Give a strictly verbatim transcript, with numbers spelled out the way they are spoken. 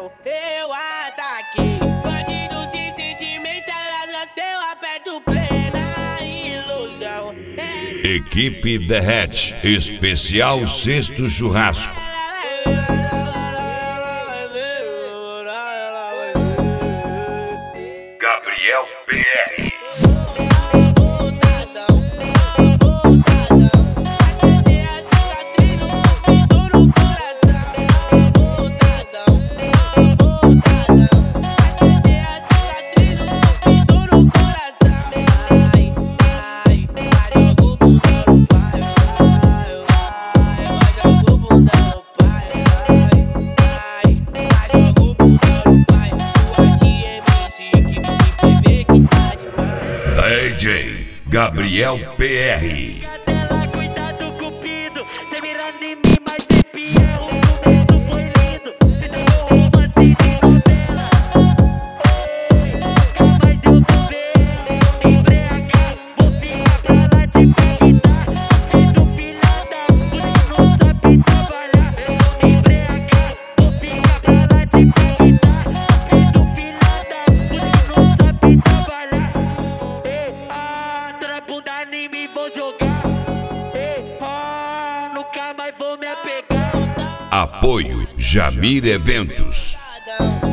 não, eu ataquei. Bandido se sentimental, elas deu aperto plena ilusão. Equipe Derrete, especial Sexto Churrasco. Gabriel P R. D J Gabriel P R. Cuidado, cupido, cê mirando em mim, mas é fiel. O começo foi lindo, cê tá com romance de novela. Mas eu vou ver, me embriagar, vou ficar pra lá de perguntar. Filho, filha da puta, não sabe trabalhar. Eu vou me embriagar, vou ficar pra lá de perguntar. Filho, filha da puta, não sabe trabalhar. Bunda nem me vou jogar, ei, ah, nunca mais vou me apegar. Apoio Jamir Eventos.